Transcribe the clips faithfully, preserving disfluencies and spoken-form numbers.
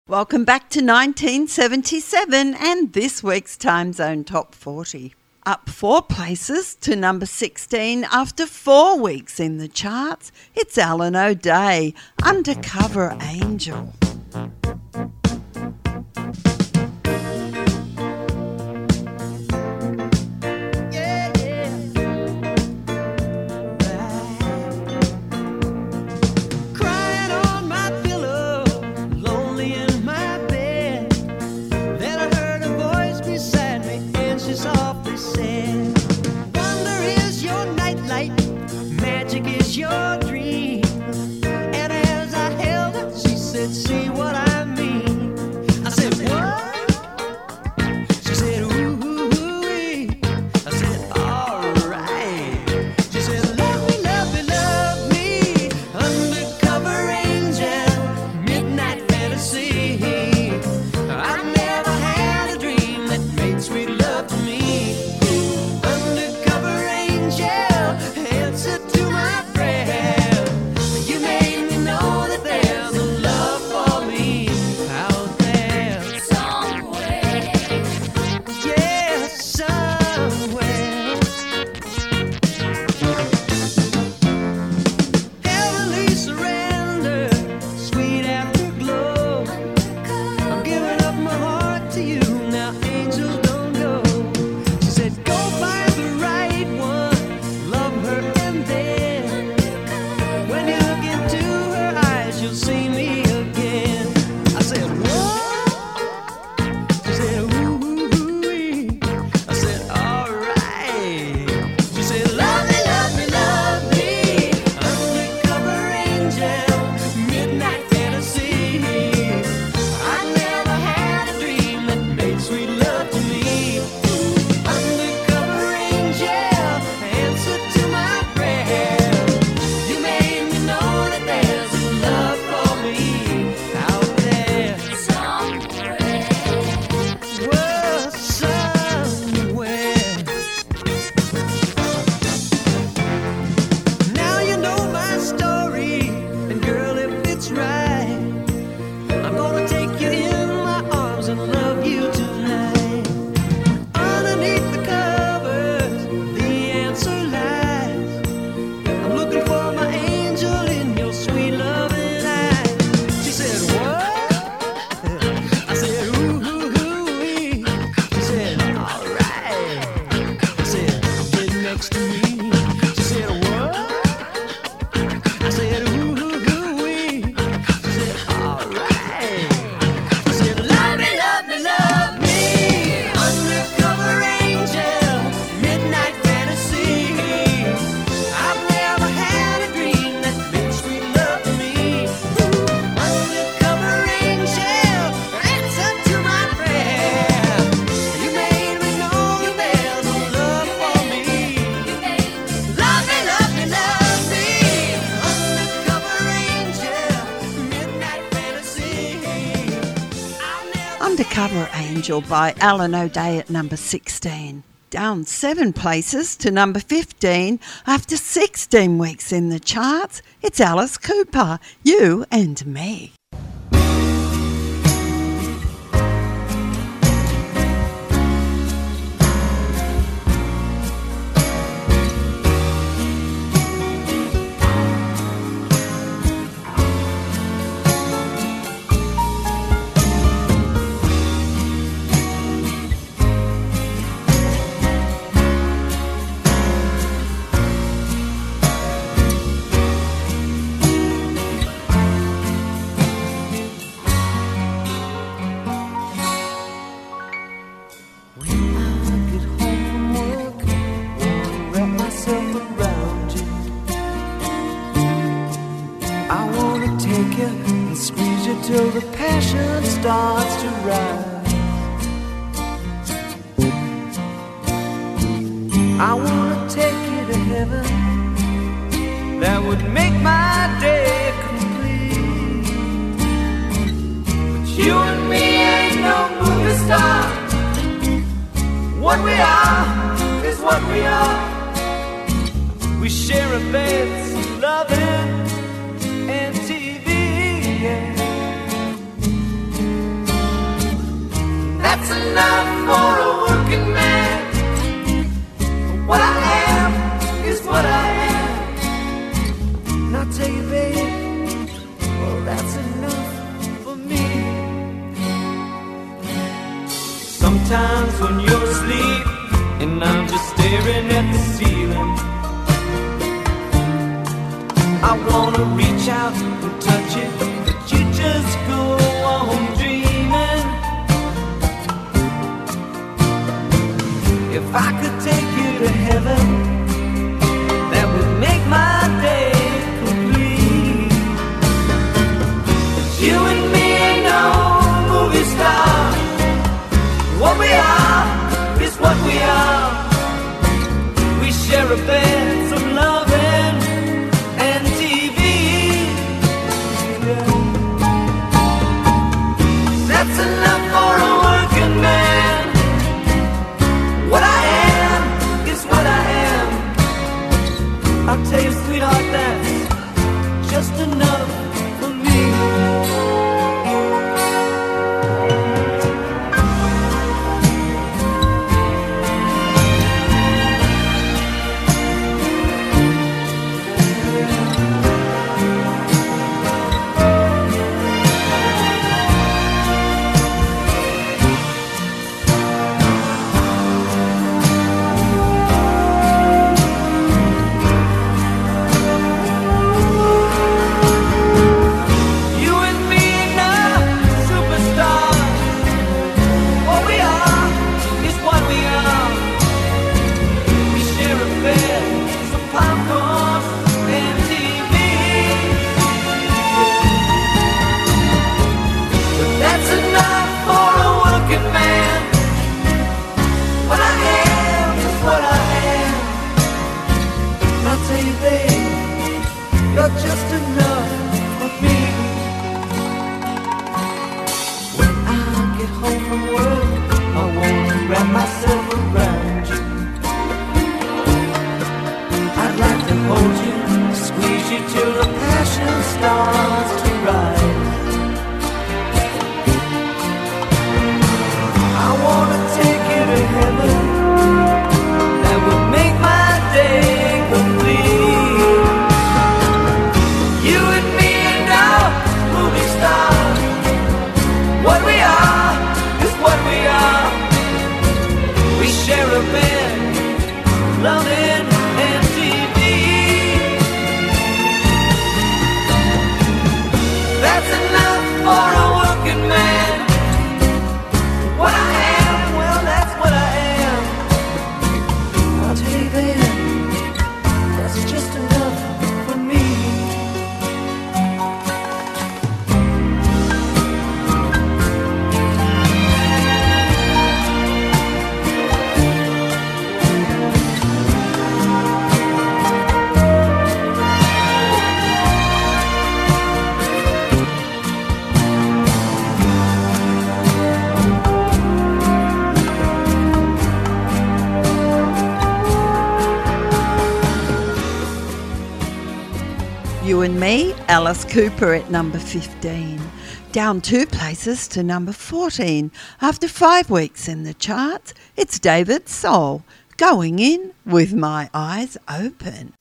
Welcome back to nineteen seventy-seven and this week's Time Zone Top forty. Up four places to number sixteen after four weeks in the charts, it's Alan O'Day, Undercover Angel. Your dream, and as I held her, she said, "See what I mean?" I said, "What?" She said, "Ooh, ooh, ooh." I said, "All right." She said, "Love me, love me, love me, undercover angel, midnight fantasy. I never had a dream that made sweet love to me. Undercover angel, answer to my prayer. You made me know that there's a love for me out there somewhere. Yeah, somewhere. Heavenly surrender, sweet afterglow. I'm giving up my heart to you now, angel, don't go. She said, "Go find the right one, love her, and then when you look into her eyes, you'll see me again." I said, "What?" She said, "Ooh, ooh, ooh." I said, "All right." She said, "Love me, love me, love me, undercover angel, midnight fantasy. I never had a dream that made sweet love to me. Undercover angel, answer to my prayer. You made me know that there's a love for me out there somewhere. Well, somewhere. Now you know my story, and girl, if it's right, I'm gonna take you in my arms and love you tonight. Underneath the covers, the answer lies. I'm looking for my angel in your sweet loving eyes." She said, "What?" I said, "Ooh, ooh, ooh." She said, "All right." I said, "Get next to me." She said, "What?" I said, "Ooh, ooh, ooh." She said, "All right." She said, "Love me, love me, love me, undercover angel, midnight fantasy. I've never had a dream that made sweet love to me. Undercover angel, answer to my prayer. You made me know there's a love for me. Love me, love me, love me, undercover angel, midnight fantasy. I'll never." Undercover Angel by Alan O'Day at number sixteen. Down seven places to number fifteen after sixteen weeks in the charts, it's Alice Cooper, You and Me. Till the passion starts to rise, I wanna take you to heaven. That would make my day complete. But you and me ain't no movie star. What we are is what we are. We share a bed, some loving, and T V, yeah. Sometimes when you're asleep and I'm just staring at the ceiling, I wanna reach out and touch it, but you just go on dreaming. If I could take you to heaven, that would make my day complete. You and me ain't no movie star. What we are is what we are. We share a bed, some loving, and T V. That's enough for a working man. What I am is what I am. I'll tell you, sweetheart, that's just enough for me. Just enough for me. When I get home from work, I wanna wrap myself around you. I'd like to hold you, squeeze you till the passion starts to rise. I wanna take you to heaven, that would make my day complete. What we are is what we are. We share a bed, loving, and T V. That's enough for a working man. What I am, well, that's what I am. I'll tell you then, that's just enough for me. You and Me, Alice Cooper at number fifteen. Down two places to number fourteen. After five weeks in the charts, it's David Soul, Going In With My Eyes Open.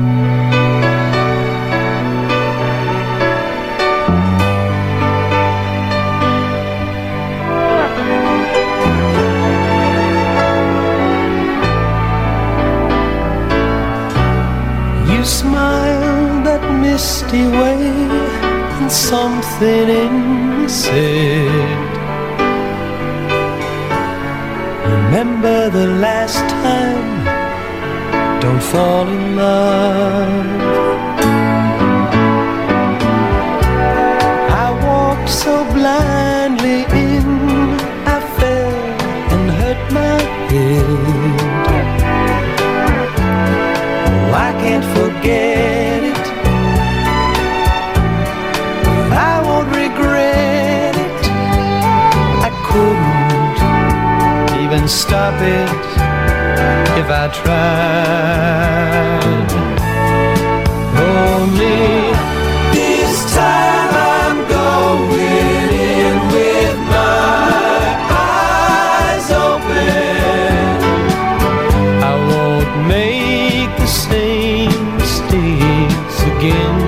You smiled that misty way, and something in me said, remember the last time, don't fall in love. I walked so blindly in, I fell and hurt my head. Oh, I can't forget it, I won't regret it. I couldn't even stop it if I tried. Only this time I'm going in with my eyes open. I won't make the same mistakes again.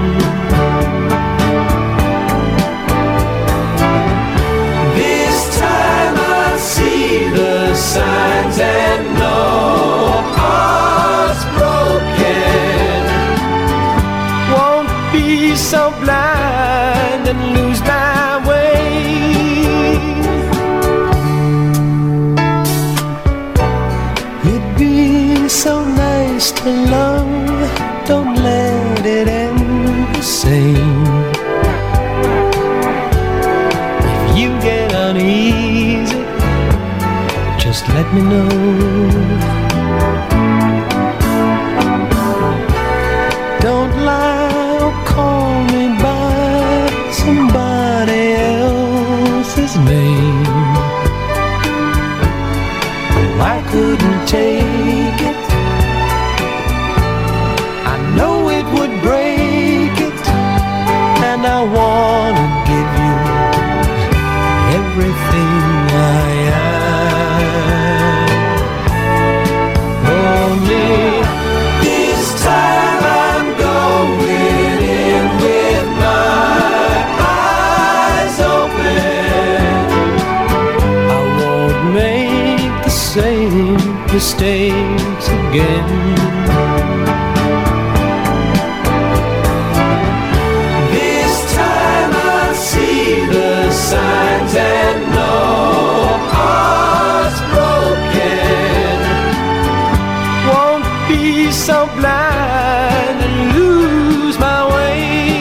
This time I'll see the love, don't let it end the same. If you get uneasy, just let me know. Don't lie or call me by somebody else's name. I couldn't take it. I know it would break it, and I wanna give you everything I am. Only this time I'm going in with my eyes open. I won't make the same mistakes again. This time I'll see the signs and know heart's broken. Won't be so blind and lose my way.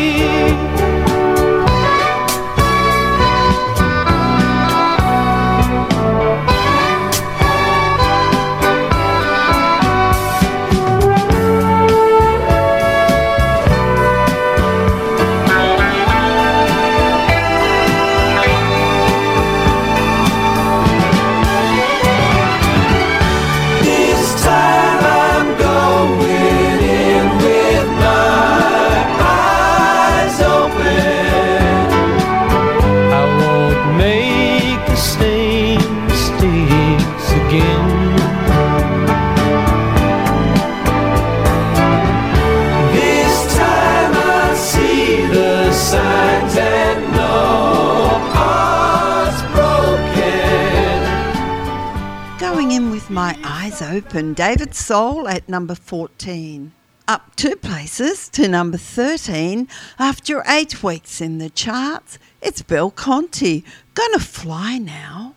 My Eyes Open, David Soul at number fourteen. Up two places to number thirteen after eight weeks in the charts, it's Bill Conti, Gonna Fly Now.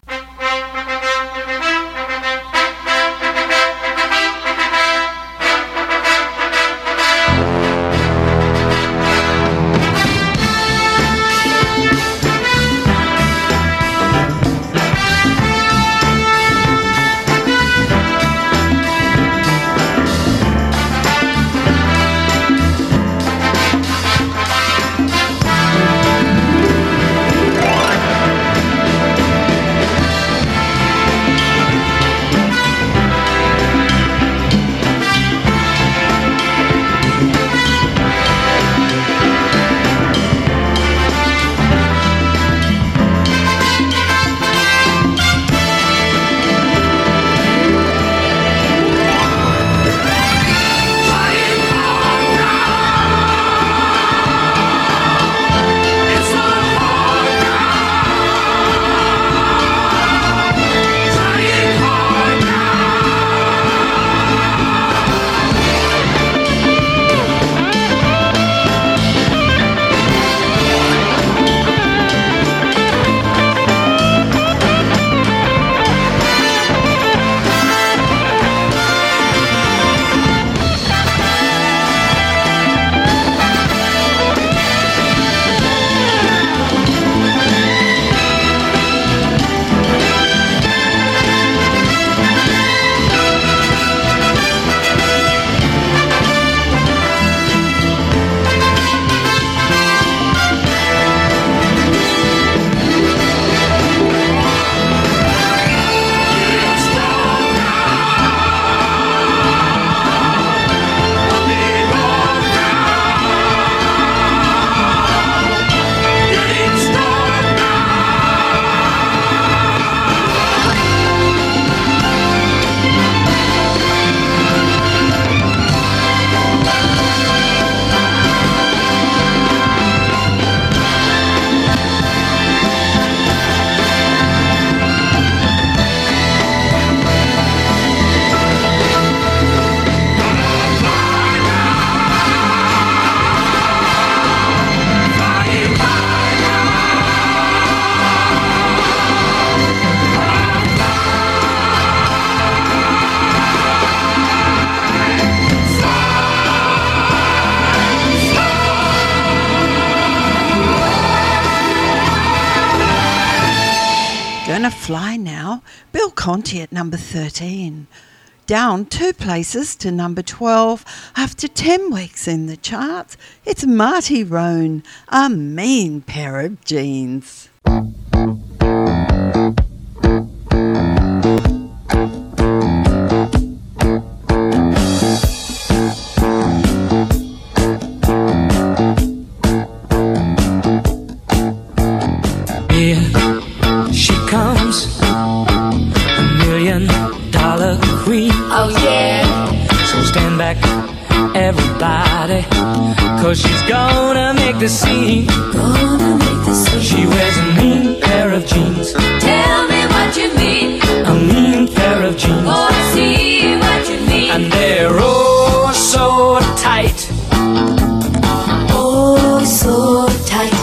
Gonna Fly Now, Bill Conti at number thirteen. Down two places to number twelve after ten weeks in the charts, it's Marty Roan, A Mean Pair of Jeans. Oh yeah. So stand back, everybody, cause she's gonna make the scene. Gonna make the scene. She wears a mean pair of jeans. Tell me what you mean. A mean pair of jeans. Oh, I see what you mean. And they're oh so tight. Oh, so tight.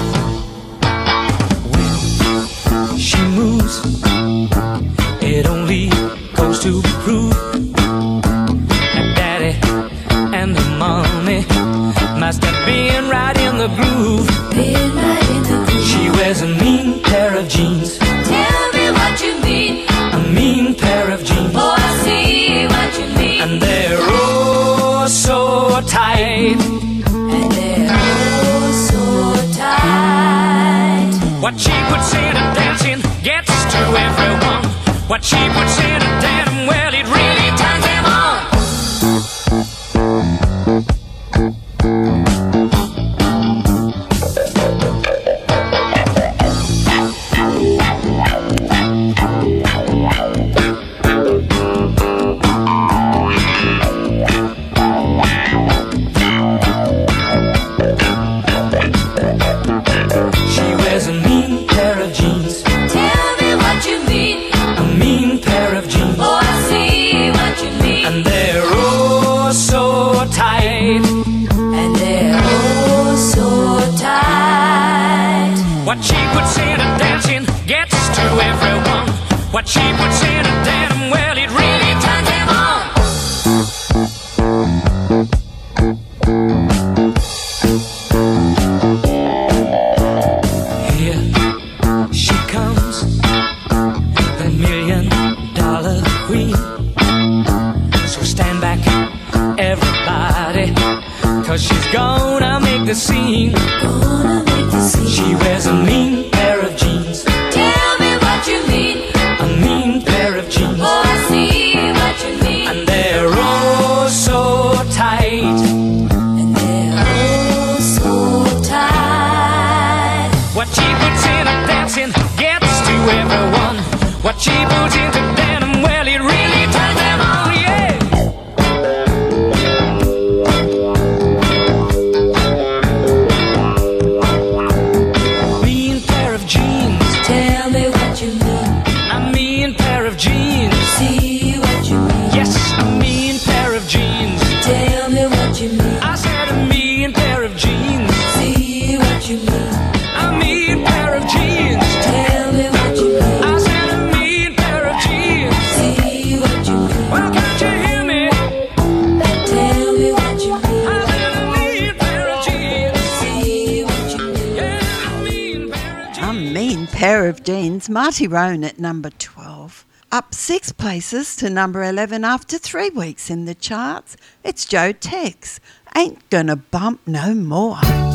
When she moves, it only goes to prove that daddy and the mommy must have been right in the groove. Been right in the groove. She wears a mean pair of jeans. Tell me what you mean. A mean pair of jeans. Oh, I see what you mean. And they're oh so tight. And they're oh so tight. What she puts in a dancing gets to everyone. What she puts in a denim, well, it really turns them on. She wears a mean pair of jeans. Tell me what you mean. A mean pair of jeans. Oh, I see what you mean. And they're oh so tight. And they're oh so tight. What she puts in a dancing gets to everyone. What she puts in a denim, well, it really turns them on. Here she comes, the million dollar queen. So stand back, everybody, cause she's gonna make the scene. Gonna make the scene. She wears a mean pair of jeans. Tell me what you mean. A mean pair of jeans. Oh, I see what you mean. And they're oh so tight. And they're oh so tight. What she puts in a dancing gets to everyone. What she puts into denim, well, it really turns them on, yeah. Mean pair of jeans. Tell me what you mean. A mean pair of jeans. See what you mean. Yes, a mean pair of jeans. Tell me what you mean. I said a mean pair of jeans. See what you mean. A mean pair of jeans. Tell me what you mean. I said a mean pair of jeans. See what you mean. Well, can't you hear me? Tell me what you mean. I said a mean pair of jeans. See what you mean. Yeah, a mean pair of jeans. A Mean Pair of Jeans, Marty Roan at number twelve. Up six places to number eleven after three weeks in the charts, it's Joe Tex, Ain't Gonna Bump No More.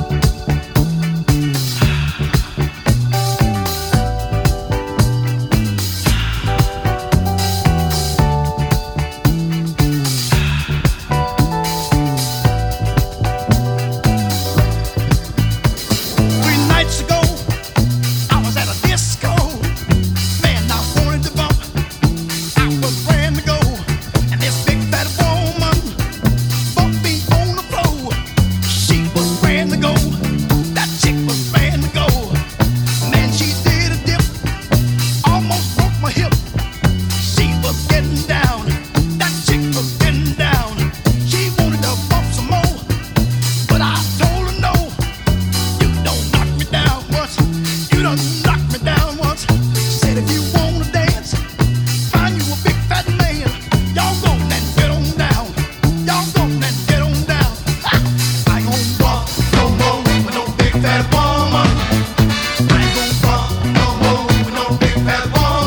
Three nights ago, I was at a disco. Man, I wanted to bump. I was brand to go, and this big fat woman bumped me on the floor. She was brand to go. That chick was brand to go. Man, she did a dip, almost broke my hip. She was getting down. That chick was getting down. She wanted to bump some more, but I told her no. You don't knock me down once. You done knocked me down once. She said if you wanna dance, find you a big fat man. Y'all go and get on down. Y'all go and get on down. Ha! I ain't gonna bump no more with no big fat woman. I ain't gonna bump no more with no big fat woman.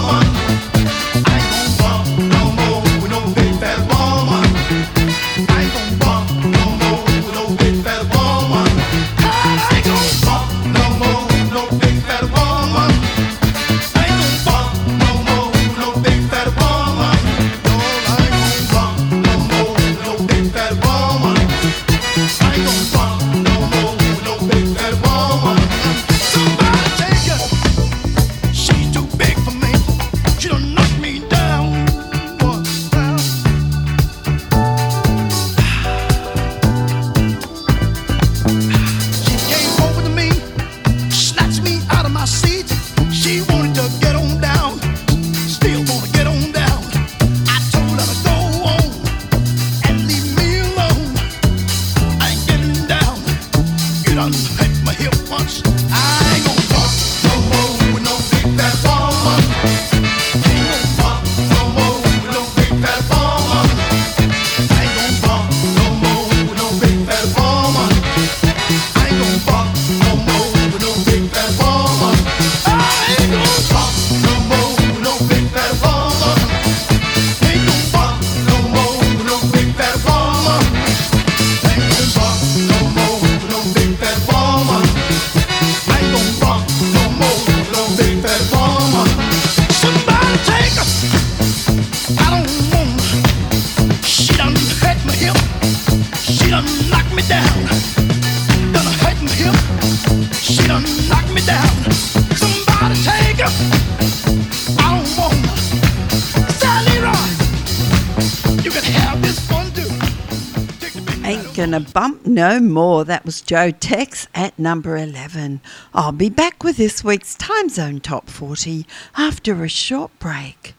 Ain't Gonna Bump No More. That was Joe Tex at number eleven. I'll be back with this week's Time Zone Top forty after a short break.